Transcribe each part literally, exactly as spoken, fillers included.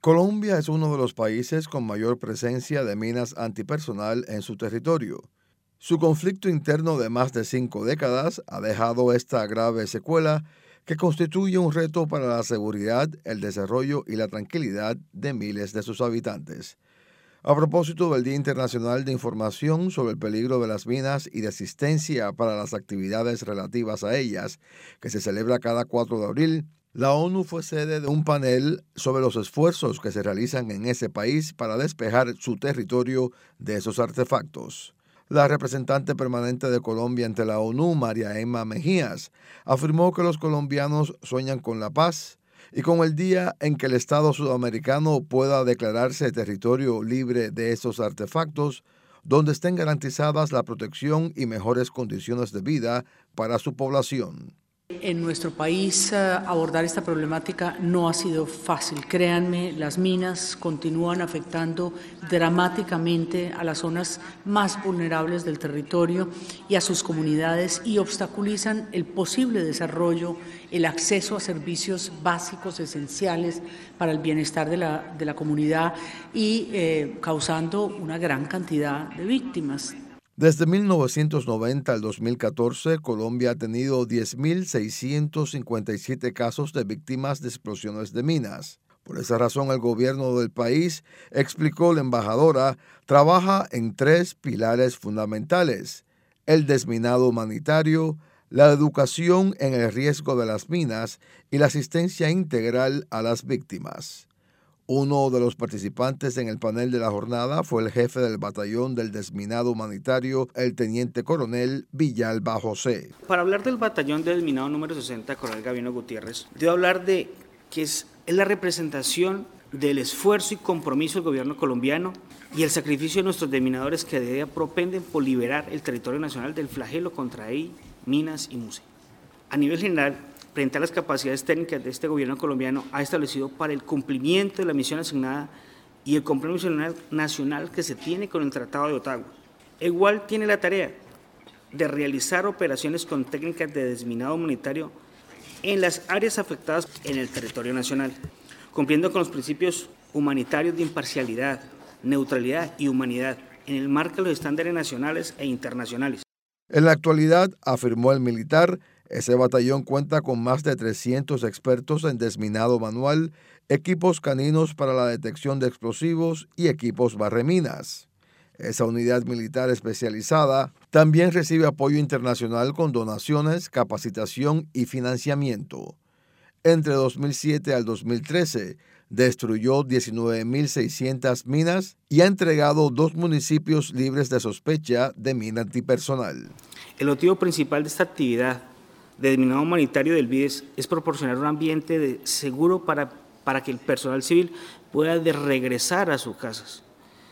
Colombia es uno de los países con mayor presencia de minas antipersonal en su territorio. Su conflicto interno de más de cinco décadas ha dejado esta grave secuela que constituye un reto para la seguridad, el desarrollo y la tranquilidad de miles de sus habitantes. A propósito del Día Internacional de Información sobre el peligro de las minas y de asistencia para las actividades relativas a ellas, que se celebra cada cuatro de abril, la ONU fue sede de un panel sobre los esfuerzos que se realizan en ese país para despejar su territorio de esos artefactos. La representante permanente de Colombia ante la ONU, María Emma Mejías, afirmó que los colombianos sueñan con la paz y con el día en que el Estado sudamericano pueda declararse territorio libre de esos artefactos, donde estén garantizadas la protección y mejores condiciones de vida para su población. En nuestro país, abordar esta problemática no ha sido fácil. Créanme, las minas continúan afectando dramáticamente a las zonas más vulnerables del territorio y a sus comunidades y obstaculizan el posible desarrollo, el acceso a servicios básicos esenciales para el bienestar de la, de la comunidad y eh, causando una gran cantidad de víctimas. Desde mil novecientos noventa al dos mil catorce, Colombia ha tenido diez mil seiscientos cincuenta y siete casos de víctimas de explosiones de minas. Por esa razón, el gobierno del país, explicó la embajadora, trabaja en tres pilares fundamentales: el desminado humanitario, la educación en el riesgo de las minas y la asistencia integral a las víctimas. Uno de los participantes en el panel de la jornada fue el jefe del batallón del desminado humanitario, el teniente coronel Villalba José. Para hablar del batallón de desminado número sesenta, coronel Gabino Gutiérrez, debo hablar de que es, es la representación del esfuerzo y compromiso del gobierno colombiano y el sacrificio de nuestros desminadores que de día propenden por liberar el territorio nacional del flagelo contra E I, minas y MUSE. A nivel general, frente a las capacidades técnicas de este gobierno colombiano, ha establecido para el cumplimiento de la misión asignada y el compromiso nacional que se tiene con el Tratado de Ottawa. Igual tiene la tarea de realizar operaciones con técnicas de desminado humanitario en las áreas afectadas en el territorio nacional, cumpliendo con los principios humanitarios de imparcialidad, neutralidad y humanidad, en el marco de los estándares nacionales e internacionales. En la actualidad, afirmó el militar, ese batallón cuenta con más de trescientos expertos en desminado manual, equipos caninos para la detección de explosivos y equipos barreminas. Esa unidad militar especializada también recibe apoyo internacional con donaciones, capacitación y financiamiento. Entre dos mil siete al dos mil trece, destruyó diecinueve mil seiscientas minas y ha entregado dos municipios libres de sospecha de mina antipersonal. El motivo principal de esta actividad de desminado humanitario del BIDES es proporcionar un ambiente de seguro para, para que el personal civil pueda de regresar a sus casas.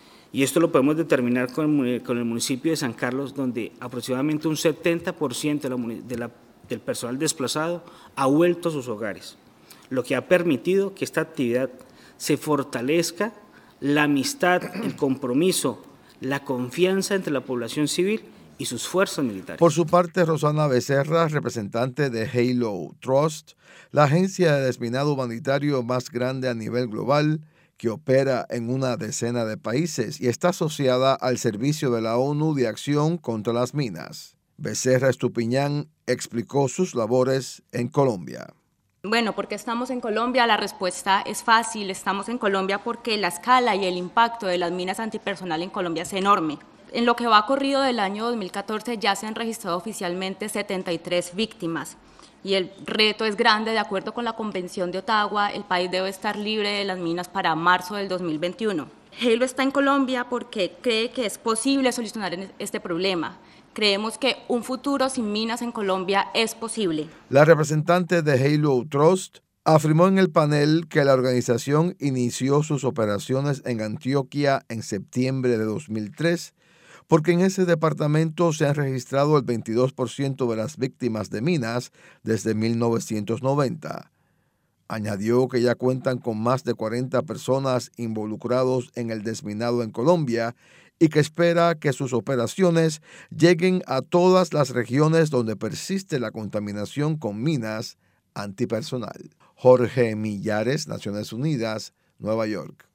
Y esto lo podemos determinar con el, con el municipio de San Carlos, donde aproximadamente un setenta por ciento de la, de la, del personal desplazado ha vuelto a sus hogares, lo que ha permitido que esta actividad se fortalezca, la amistad, el compromiso, la confianza entre la población civil y sus fuerzas militares. Por su parte, Rosana Becerra, representante de Halo Trust, la agencia de desminado humanitario más grande a nivel global, que opera en una decena de países y está asociada al Servicio de la ONU de Acción contra las Minas. Becerra Estupiñán explicó sus labores en Colombia. Bueno, ¿por qué estamos en Colombia? La respuesta es fácil. Estamos en Colombia porque la escala y el impacto de las minas antipersonal en Colombia es enorme. En lo que va corrido del año dos mil catorce ya se han registrado oficialmente setenta y tres víctimas y el reto es grande. De acuerdo con la Convención de Ottawa, el país debe estar libre de las minas para marzo del dos mil veintiuno. Halo está en Colombia porque cree que es posible solucionar este problema. Creemos que un futuro sin minas en Colombia es posible. La representante de Halo Trust afirmó en el panel que la organización inició sus operaciones en Antioquia en septiembre de dos mil tres, porque en ese departamento se han registrado el veintidós por ciento de las víctimas de minas desde mil novecientos noventa. Añadió que ya cuentan con más de cuarenta personas involucrados en el desminado en Colombia y que espera que sus operaciones lleguen a todas las regiones donde persiste la contaminación con minas antipersonal. Jorge Millares, Naciones Unidas, Nueva York.